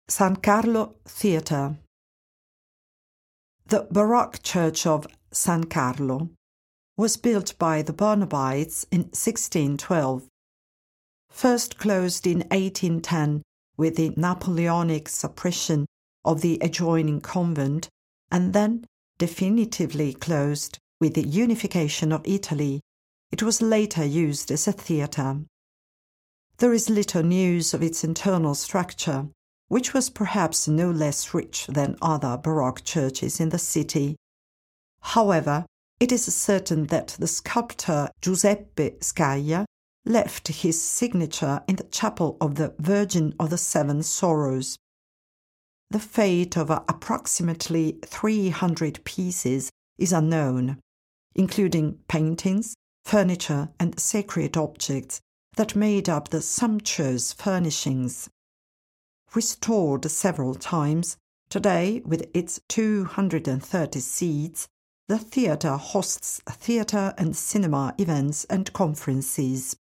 San Carlo Theatre. The Baroque church of San Carlo was built by the Barnabites in 1612, first closed in 1810 with the Napoleonic suppression of the adjoining convent, and then definitively closed with the unification of Italy. It was later used as a theatre. There is little news of its internal structure, which was perhaps no less rich than other Baroque churches in the city. However, it is certain that the sculptor Giuseppe Scaglia left his signature in the chapel of the Virgin of the Seven Sorrows. The fate of approximately 300 pieces is unknown, including paintings, furniture, and sacred objects that made up the sumptuous furnishings. Restored several times, today with its 230 seats, the theatre hosts theatre and cinema events and conferences.